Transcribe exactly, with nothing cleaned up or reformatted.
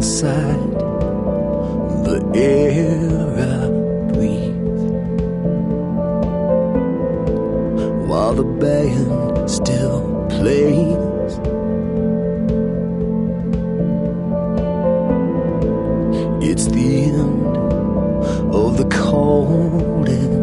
inside the air I breathe, while the band still plays. It's the end of the coldest